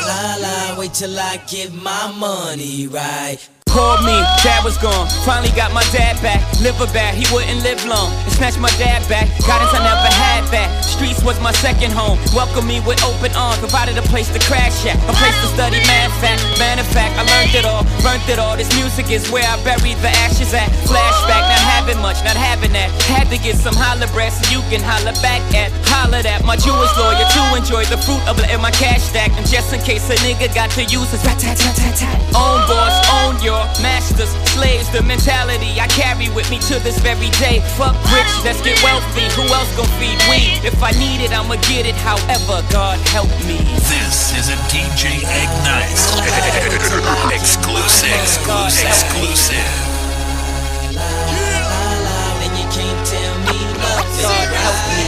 La la, wait till I get my money right. Called me, dad was gone. Finally got my dad back. Liver bad, he wouldn't live long. And snatched my dad back. Guidance, I never had that. Streets was my second home. Welcomed me with open arms. Provided a place to crash at. A place to study math fact. Matter of fact, I learned it all. Burnt it all. This music is where I buried the ashes at. Flashback, not having much, not having that. Had to get some holler bread so you can holler back at. Hollered at my Jewish lawyer to enjoy the fruit of letting my cash stack. And just in case a nigga got to use his rat-tat-tat-tat-tat. Own boss, own your masters, slaves, the mentality I carry with me to this very day. Fuck rich, let's get wealthy. Who else gon' feed we? If I need it, I'ma get it. However, God help me. This is a DJ Ignite exclusive. And you can't tell me nothing. God help me.